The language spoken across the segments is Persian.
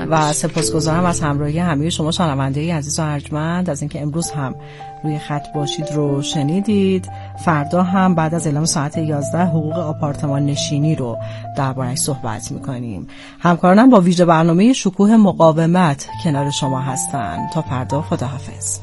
و سپاسگزارم از همراهی همه شما شنونده عزیز و ارجمند از اینکه امروز هم روی خط باشید رو شنیدید. فردا هم بعد از اعلام ساعت 11 حقوق آپارتمان نشینی رو درباره‌اش صحبت می‌کنیم. همکارانم با ویژه برنامه شکوه مقاومت کنار شما هستن. تا فردا، خداحافظ.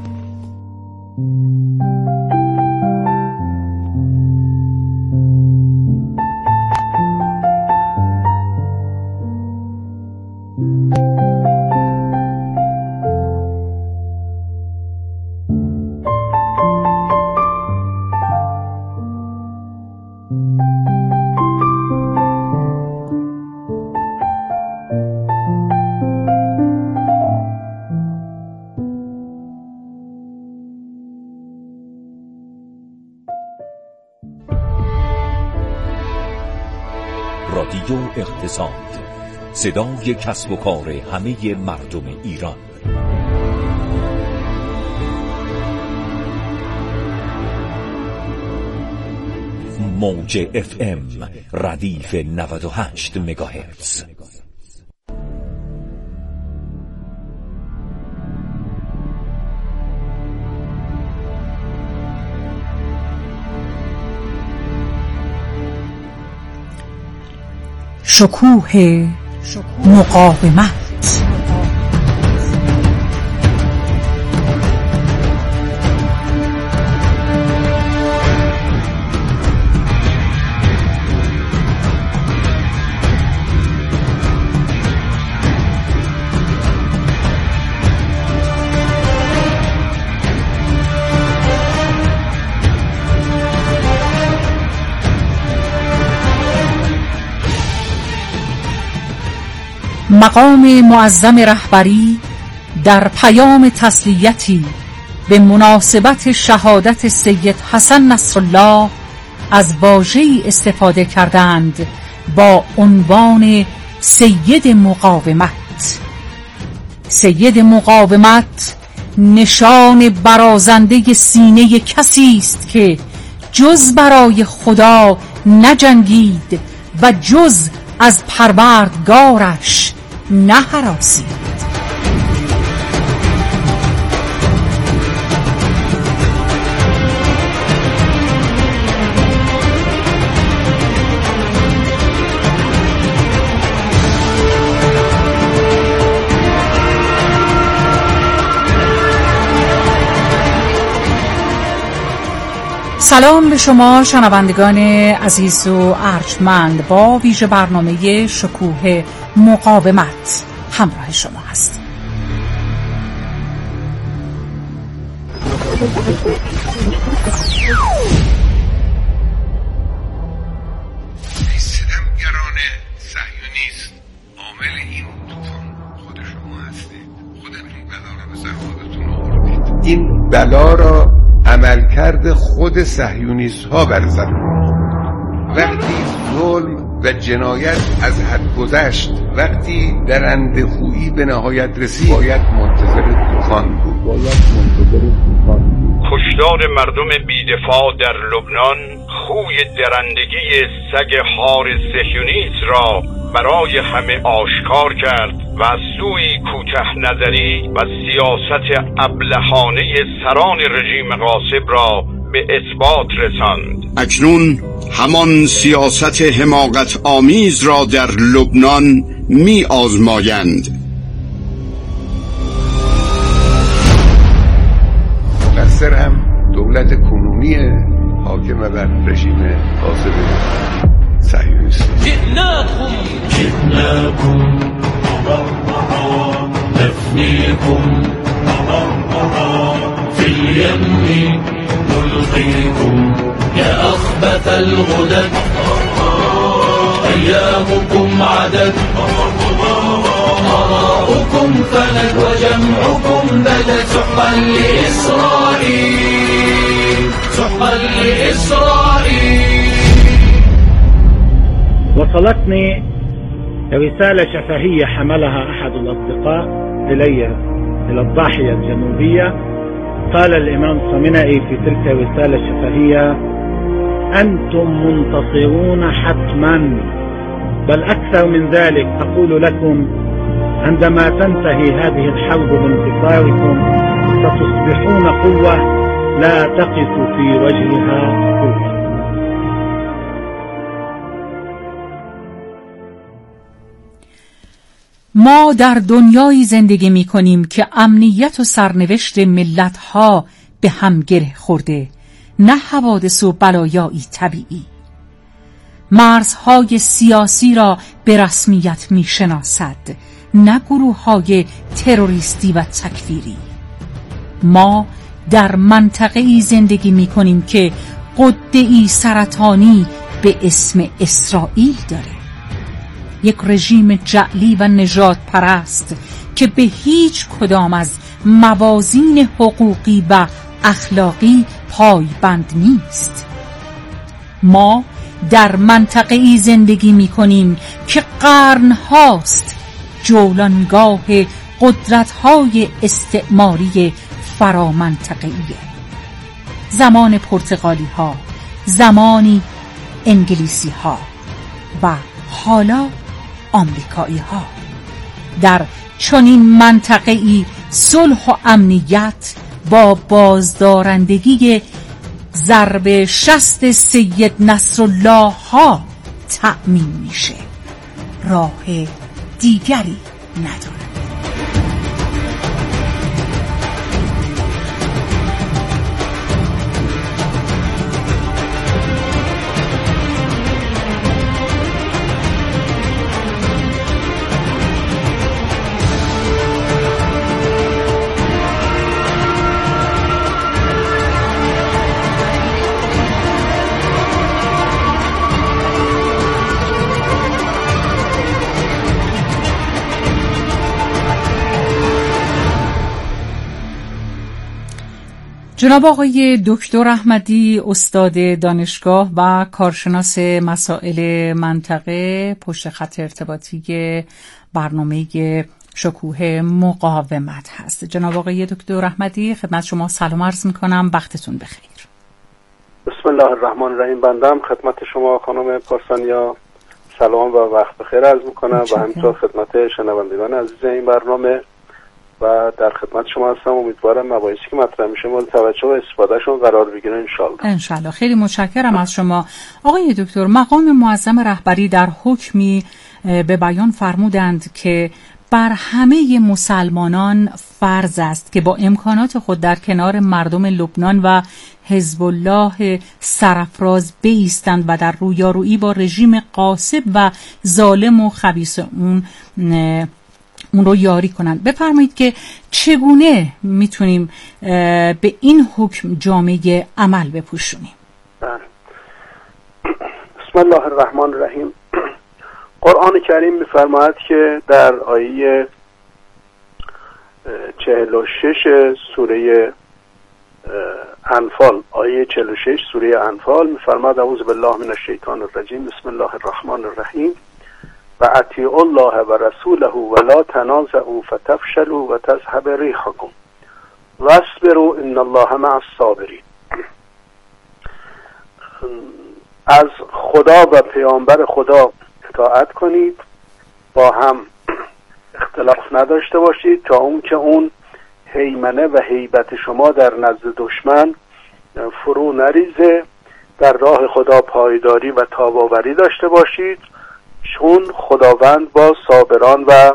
رادیو اقتصاد، صدای کسب و کار همه مردم ایران. موج FM ردیف 98 مگاهرتز. شکوه مقاومت. مقام معظم رهبری در پیام تسلیتی به مناسبت شهادت سید حسن نصرالله از واژه‌ای استفاده کردند با عنوان سید مقاومت. سید مقاومت نشان برازنده سینه کسی است که جز برای خدا نجنگید و جز از پروردگارش نهراسید. سلام به شما شنوندگان عزیز و ارجمند. با ویژه برنامه شکوه مقاومت همراه شما هستیم. ستمگران صهیونیست عامل این طوفان خود شما هستید. خودتون این بلا را به سر خودتون آوردید. این بلا را عملکرد خود صهیونیست ها بر زمین. وقتی ظلم و جنایت از حد گذشت، وقتی درنده‌خویی به نهایت رسید، باید منتظر طوفان بود. کشتار مردم بی‌دفاع در لبنان خوی درندگی سگ هار صهیونیست را برای همه آشکار کرد و از سوی کوته نظری و سیاست ابلهانه سران رژیم غاصب را به اثبات رساند. اکنون همان سیاست حماقت آمیز را در لبنان می آزمایند. مقصر هم دولت کنونی حاکم بر رژیم غاصب صهیونیست. جئناكم نفنيكم في اليم نلقيكم يا أخبث الغدد أيامكم عدد آراؤكم فلت وجمعكم بدت سحقا لإسرائيل سحقا لإسرائيل. وصلتني رسالة شفهية حملها أحد الأصدقاء إلى الضاحية الجنوبية. قال الإمام خامنئي في تلك الرسالة الشفهية: أنتم منتصرون حتما، بل أكثر من ذلك أقول لكم عندما تنتهي هذه الحرب بانتصاركم ستصبحون قوة لا تقف في وجهها قوة. ما در دنیایی زندگی می کنیم که امنیت و سرنوشت ملت‌ها به هم گره خورده، نه حوادث و بلایایی طبیعی. مرزهای سیاسی را به رسمیت می شناسد، نه گروه‌های تروریستی و تکفیری. ما در منطقه‌ای زندگی می کنیم که غده‌ای سرطانی به اسم اسرائیل داره، یک رژیم جعلی و نژاد پرست که به هیچ کدام از موازین حقوقی و اخلاقی پایبند نیست. ما در منطقه‌ای زندگی می‌کنیم که قرن‌هاست جولانگاه قدرت‌های استعماری فرامنطقه‌ایه. زمان پرتغالی‌ها، زمانی انگلیسی‌ها و حالا آمریکایی‌ها. در چنین منطقه‌ای صلح و امنیت با بازدارندگی ضرب شست سید نصرالله ها تأمین میشه. راه دیگری نداره. جناب آقای دکتر احمدی، استاد دانشگاه و کارشناس مسائل منطقه، پشت خط ارتباطی برنامه شکوه مقاومت هست. جناب آقای دکتر احمدی، خدمت شما سلام عرض میکنم، وقتتون بخیر. بسم الله الرحمن الرحیم. بندم خدمت شما خانم پارسانیا سلام و وقت بخیر عرض میکنم و همینطور خدمت شنوندگان عزیز این برنامه و در خدمت شما هستم. امیدوارم مباحثی که مطرح میشه مورد توجه و استفادهشون قرار بگیره انشالله. خیلی متشکرم از شما. آقای دکتر، مقام معظم رهبری در حکمی به بیان فرمودند که بر همه مسلمانان فرض است که با امکانات خود در کنار مردم لبنان و حزب الله سرافراز بایستند و در رویارویی با رژیم غاصب و ظالم و خبیث اون رو یاری کنند. بفرمایید که چگونه میتونیم به این حکم جامعه عمل بپوشونیم؟ بسم الله الرحمن الرحیم. قرآن کریم میفرماید که در آیه 46 سوره انفال، آیه 46 سوره انفال میفرماید اعوذ بالله من الشیطان الرجیم بسم الله الرحمن الرحیم و اطیعوا الله و رسوله و لا تنازعوا فتفشلوا و تذهب ریحکم واصبروا ان الله مع الصابرین. از خدا و پیامبر خدا اطاعت کنید، با هم اختلاف نداشته باشید تا اون که اون هیمنه و هیبت شما در نزد دشمن فرو نریزه. در راه خدا پایداری و تاباوری داشته باشید، چون خداوند با صابران و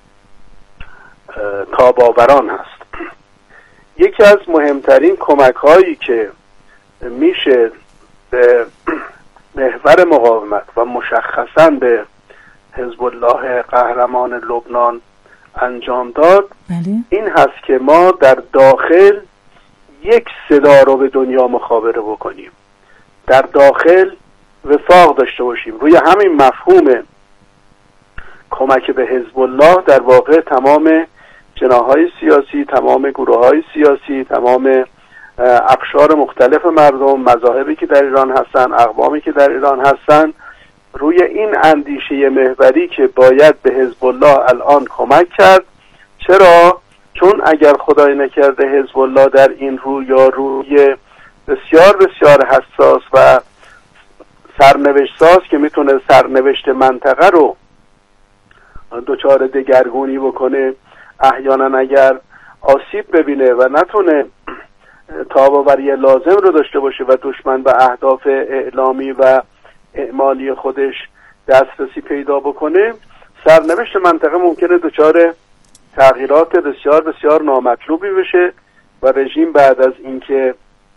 تاباوران هست. یکی از مهمترین کمک هایی که میشه به محور مقاومت و مشخصاً به حزب الله قهرمان لبنان انجام داد این هست که ما در داخل یک صدا رو به دنیا مخابره بکنیم، در داخل وفاق داشته باشیم. روی همین مفهوم کمک به حزب الله در واقع تمام جناح‌های سیاسی، تمام گروه‌های سیاسی، تمام اقشار مختلف مردم، مذاهبی که در ایران هستن، اقوامی که در ایران هستن، روی این اندیشه محوری که باید به حزب الله الان کمک کرد. چرا؟ چون اگر خدای نکرده حزب الله در این روی بسیار بسیار حساس و سرنوشت ساز که میتونه سرنوشت منطقه رو دچار دگرگونی بکنه، احیانا اگر آسیب ببینه و نتونه تاب‌آوری لازم رو داشته باشه و دشمن به اهداف اعلامی و اعمالی خودش دسترسی پیدا بکنه، سرنوشت منطقه ممکنه دچار تغییرات بسیار بسیار نامطلوبی بشه و رژیم بعد از اینکه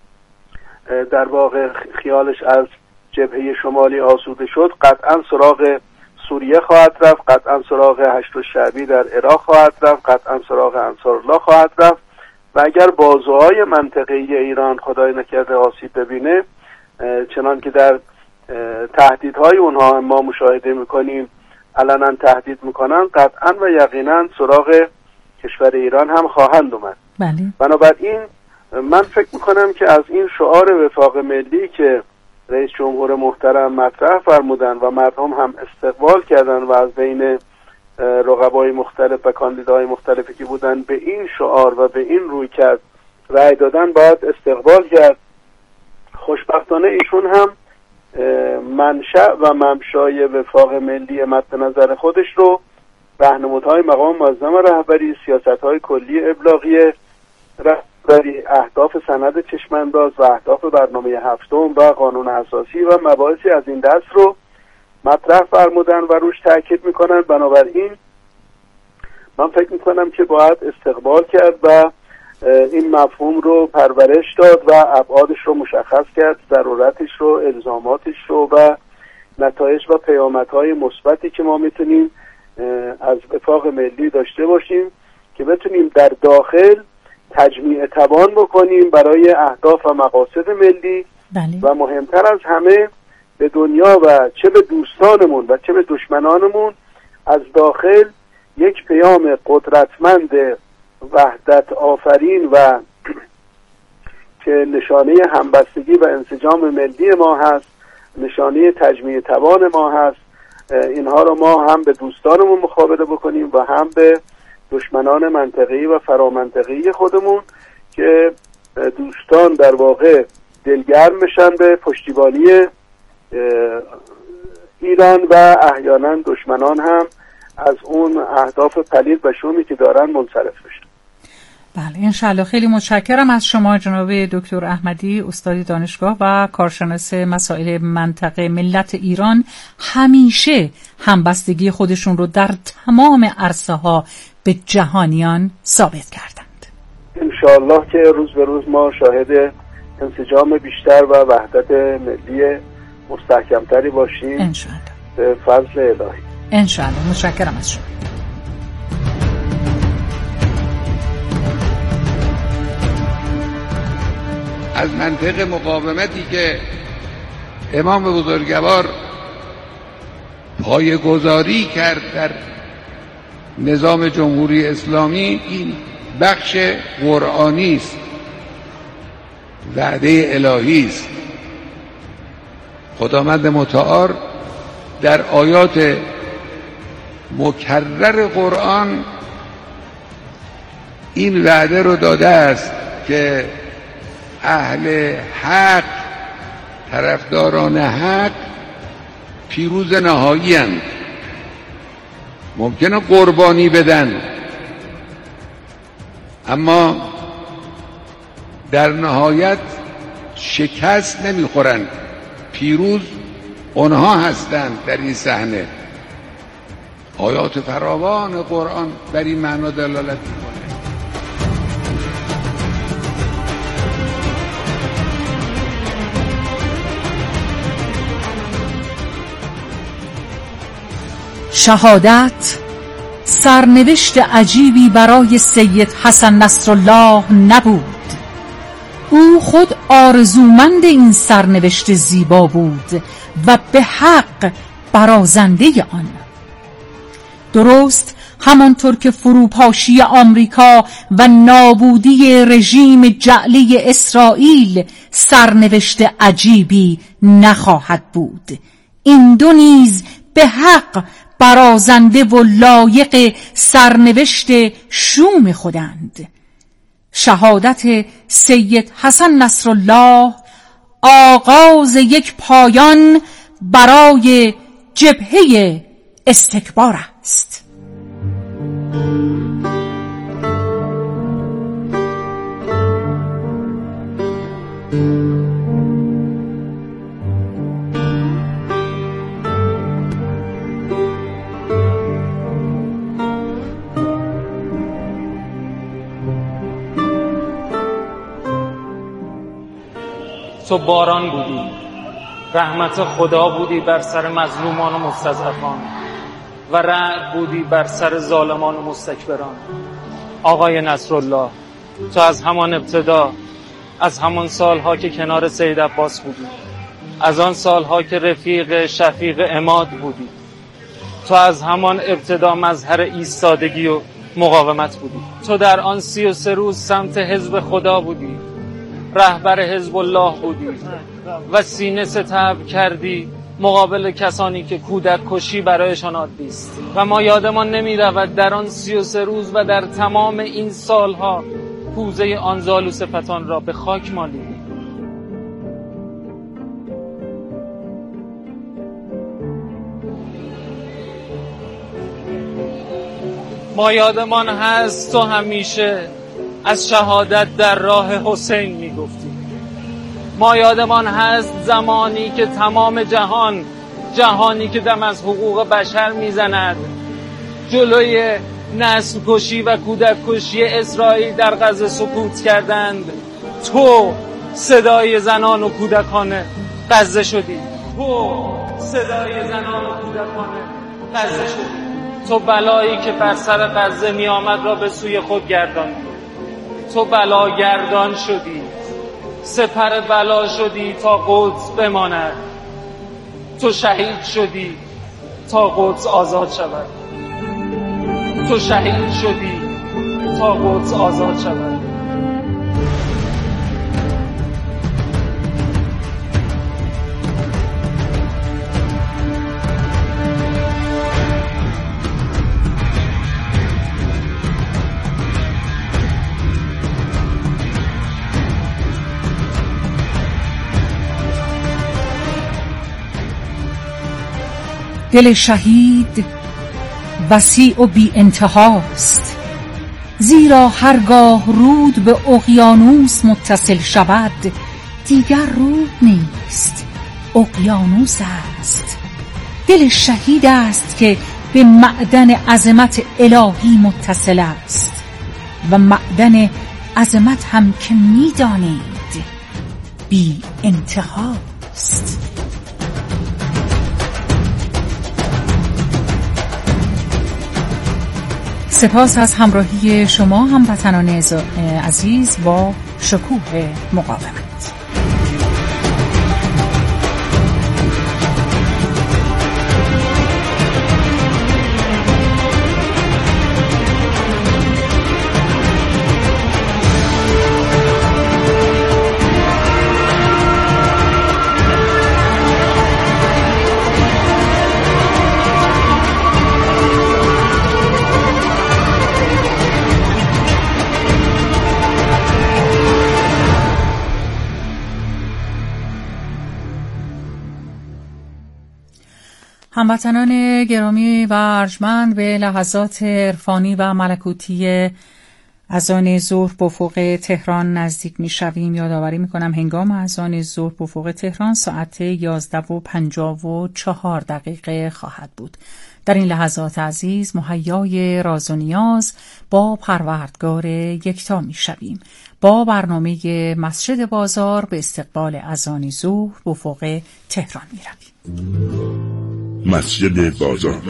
در واقع خیالش از جبهه شمالی آسوده شد، قطعا سراغ سوریه خواهد رفت، قطعا سراغ هشت الشعبی در عراق خواهد رفت، قطعا سراغ انصارالله خواهد رفت و اگر بازوهای منطقه‌ای ایران خدای نکرده آسیب ببینه، چنان که در تهدیدهای اونها ما مشاهده میکنیم علنا تهدید میکنن، قطعا و یقینا سراغ کشور ایران هم خواهند اومد. بله. بنابراین من فکر میکنم که از این شعار وفاق ملی که رئیس جمهور محترم مطرح فرمودن و مردم هم استقبال کردن و از بین رقبای مختلف و کاندیداهای مختلفی که بودن به این شعار و به این روی کرد رأی دادن، باید استقبال کرد. خوشبختانه ایشون هم منشأ و ممشای وفاق ملی مد نظر خودش رو راهنمودهای مقام معظم رهبری، سیاست‌های کلی ابلاغی رهبری، اهداف سند چشم‌انداز و اهداف برنامه هفتم و قانون اساسی و مباحثی از این دست رو مطرح فرمودن و روش تاکید میکنن. بنابراین من فکر میکنم که باید استقبال کرد و این مفهوم رو پرورش داد و ابعادش رو مشخص کرد، ضرورتش رو، الزاماتش رو و نتایج و پیامدهای مثبتی که ما میتونیم از وفاق ملی داشته باشیم که بتونیم در داخل تجمیع توان بکنیم برای اهداف و مقاصد ملی. بله. و مهمتر از همه به دنیا و چه به دوستانمون و چه به دشمنانمون از داخل یک پیام قدرتمند وحدت آفرین و که نشانه همبستگی و انسجام ملی ما هست، نشانه تجمیع توان ما هست، اینها رو ما هم به دوستانمون مخابره بکنیم و هم به دشمنان منطقه‌ای و فرامنطقه‌ای خودمون که دوستان در واقع دلگرم بشن به پشتیبانی ایران و احیانا دشمنان هم از اون اهداف پلید و شومی که دارن منصرف بشن. بله، انشالله. خیلی متشکرم از شما جناب دکتر احمدی، استاد دانشگاه و کارشناس مسائل منطقه. ملت ایران همیشه همبستگی خودشون رو در تمام عرصه‌ها به جهانیان ثابت کردند. انشالله که روز به روز ما شاهد انسجام بیشتر و وحدت ملی مستحکمتری باشیم انشالله به فضل الهی. انشالله. متشکرم از شما. از منطق مقاومتی که امام بزرگوار پایه‌گذاری کرد در نظام جمهوری اسلامی، این بخش قرآنی است، وعده الهی است. خداوند متعال در آیات مکرر قرآن این وعده رو داده است که اهل حق، طرفداران حق پیروز نهایی اند. ممکنه قربانی بدن اما در نهایت شکست نمیخورند، پیروز اونها هستند. در این صحنه آیات فراوان قرآن بر این معنا دلالت میکنه. شهادت سرنوشت عجیبی برای سید حسن نصرالله نبود. او خود آرزومند این سرنوشت زیبا بود و به حق برازنده آن. درست همانطور که فروپاشی آمریکا و نابودی رژیم جعلی اسرائیل سرنوشت عجیبی نخواهد بود، این دو نیز به حق برازنده و لایق سرنوشت شوم خودند. شهادت سید حسن نصرالله آغاز یک پایان برای جبهه استکبار است. تو باران بودی، رحمت خدا بودی بر سر مظلومان و مستضعفان و رعد بودی بر سر ظالمان و مستکبران. آقای نصرالله، تو از همان ابتدا، از همان سالها که کنار سید عباس بودی، از آن سالها که رفیق شفیق عماد بودی، تو از همان ابتدا مظهر ایستادگی و مقاومت بودی. تو در آن 33 روز سمت حزب خدا بودی، رهبر حزب الله بودی و سینه ستبر کردی مقابل کسانی که کودک کشی برایشان عادی است. و ما یادمان نمی رود در آن 33 روز و در تمام این سالها کوزه آن زالوسفتان را به خاک مالیدی. ما یادمان هست تو همیشه از شهادت در راه حسین می گفتی. ما یادمان هست زمانی که تمام جهانی که دم از حقوق بشر می زند، جلوی نسل کشی و کودک کشی اسرائیل در غزه سکوت کردند، تو صدای زنان و کودکان غزه شدی. تو صدای زنان و کودکان غزه شدی. تو بلایی که بر سر غزه می آمد را به سوی خود گرداندی. تو بلاگردان شدی، سپر بلا شدی تا قدس بماند. تو شهید شدی تا قدس آزاد شود. تو شهید شدی تا قدس آزاد شود. دل شهید وسیع و بی انتهاست، زیرا هرگاه رود به اقیانوس متصل شود دیگر رود نیست، اقیانوس است. دل شهید است که به معدن عظمت الهی متصل است و معدن عظمت هم که می‌دانید بی انتهاست. سپاس از همراهی شما هموطنان عزیز با شکوه مقاومت. هموطنان گرامی و ارجمند، به لحظات عرفانی و ملکوتی اذان ظهر به افق تهران نزدیک می‌شویم. یادآوری می‌کنم هنگام اذان ظهر به افق تهران ساعت 11:54 خواهد بود. در این لحظات عزیز مهیای راز و نیاز با پروردگار یکتا می‌شویم. با برنامه مسجد بازار به استقبال اذان ظهر به افق تهران می‌رویم. مسجد بازار.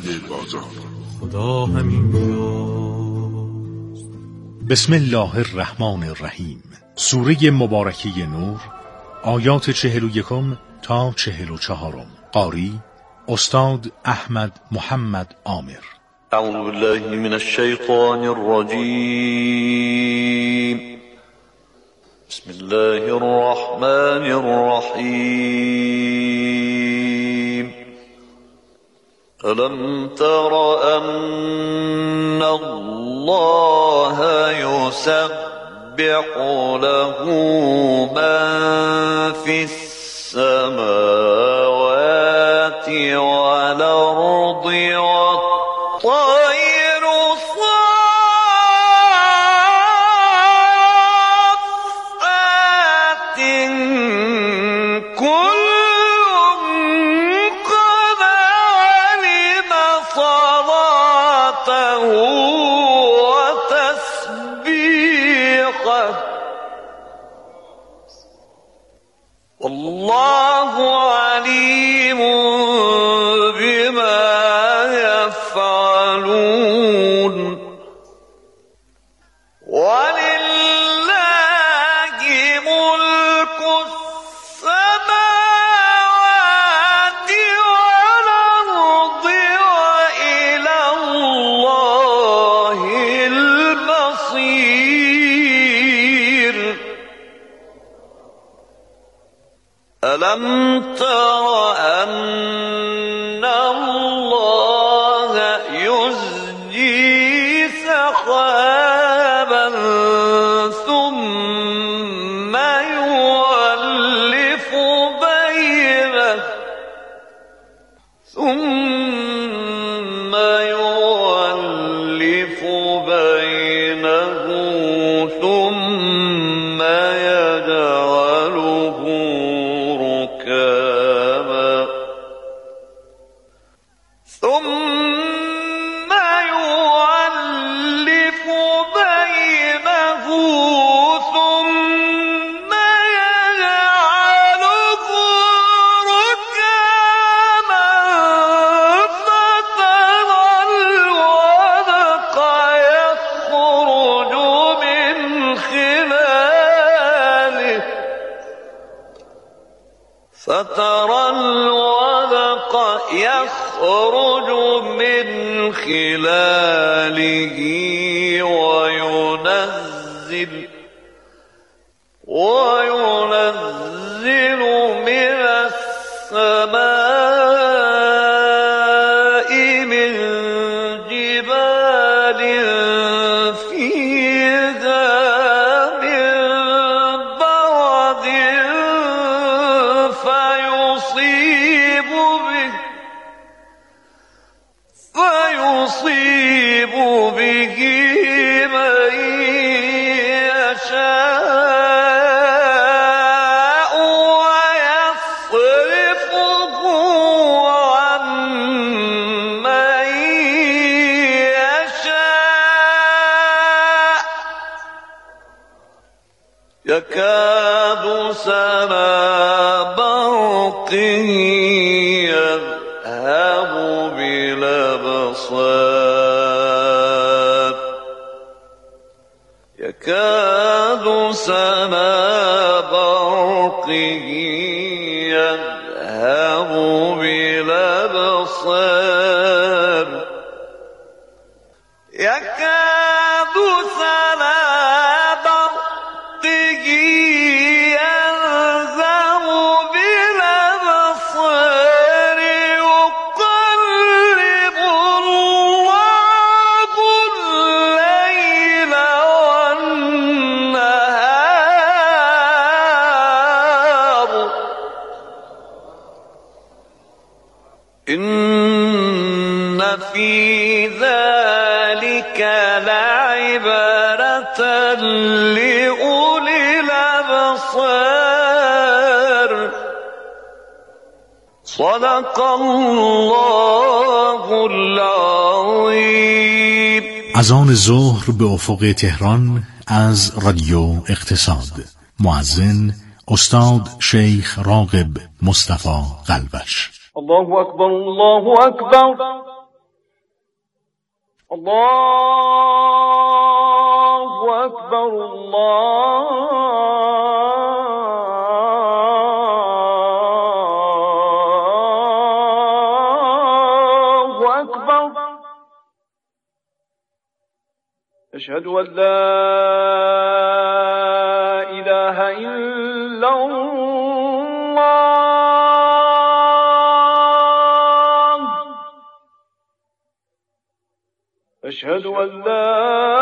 خدا همین جاست. بسم الله الرحمن الرحیم. سوره مبارکه نور، آیات 41 تا 44. قاری استاد احمد محمد عامر. اعوذ بالله من الشیطان الرجیم. بسم الله الرحمن الرحیم. ألم تر أن الله يسبح له من في السماوات والأرض والطير والله عليم بما يفعلون ولله ملك السماوات والأرض وإلى الله المصير ألم تر أن الله يزجي سحابا ثم يؤلف بينه ثم يجعله ركاما ثم يؤلف بينه ثم يجعله ركاما فترى الودق يخرج من خلاله وينزل من السماء من جبال فيها من برد فيصيب به من يشاء ويصرفه عن من يشاء يكاد سنا برقه يذهب بالأبصار يكاد سنا برقه يذهب بالأبصار يكاد سنا برقه يذهب بالأبصار يقلب الله الليل والنهار إن في ذلك لعبرة لأولي الأبصار صدق الله العظيم. اذان ظهر به افق تهران از رادیو اقتصاد. مؤذن استاد شیخ راغب مصطفی قلبش. الله اکبر الله اکبر الله اکبر الله اکبر اشهد ان لا اله الا الله أشهد أن لا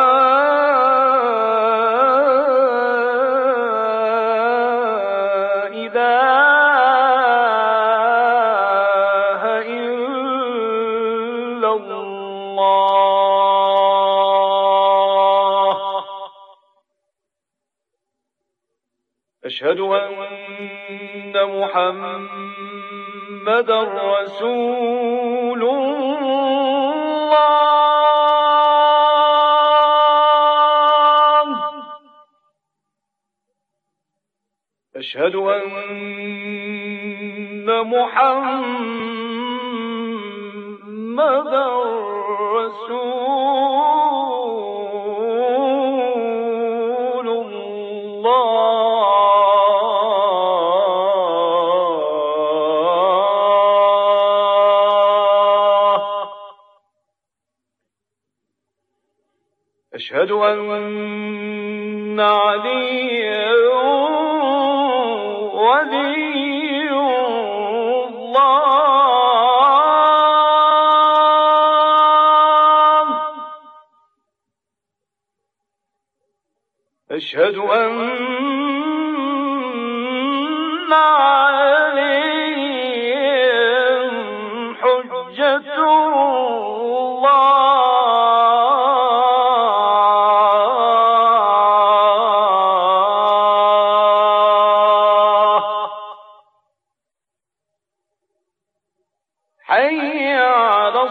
إله إلا الله أشهد أن محمدا رسول الله أشهد أن محمدا رسول الله. أشهد أن عليا ولي الله. أشهد أن عليا حجة الله. حي على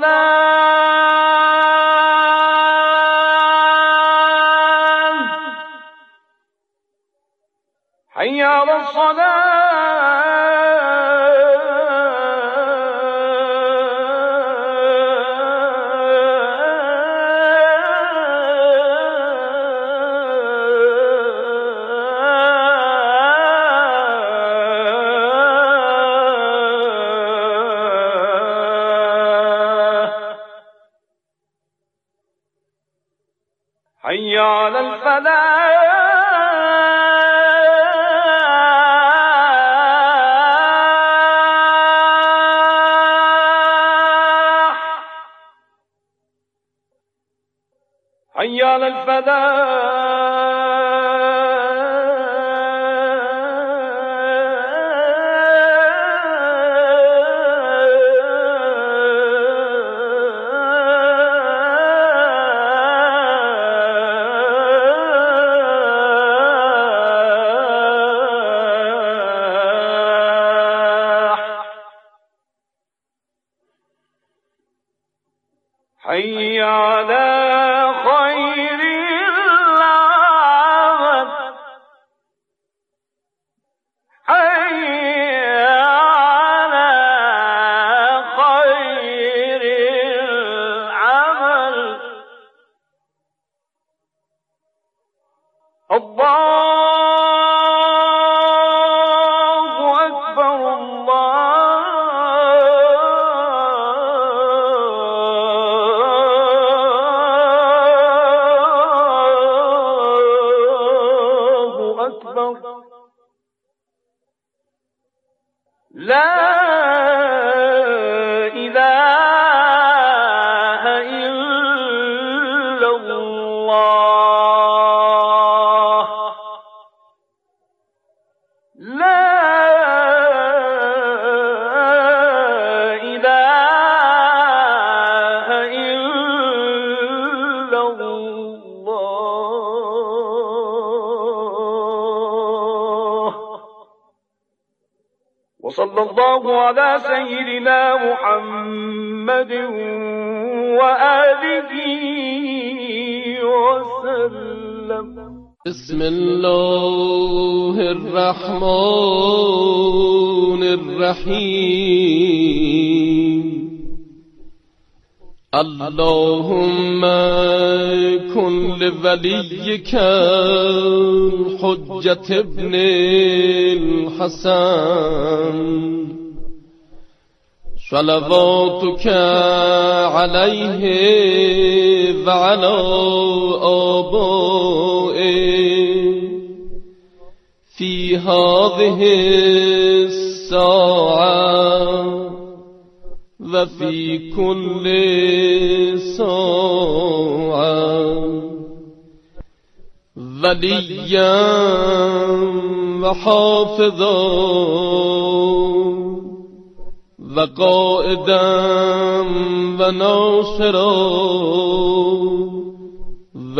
الصلاة. حي على حي على الفلاح. حي على حي على خير العمل. حي على خير العمل. الله أكبر الله أكبر. لا إله إلا الله. لا إله إلا الله. وصلى الله على سيدنا محمد وآله وسلم. بسم الله الرحمن الرحيم. اللهم كن لوليك الحجة ابن الحسن صلواتك عليه وعلى آبائه في هذه الساعة وفي كل ساعة وليا وحافظا وقائدا وناصرا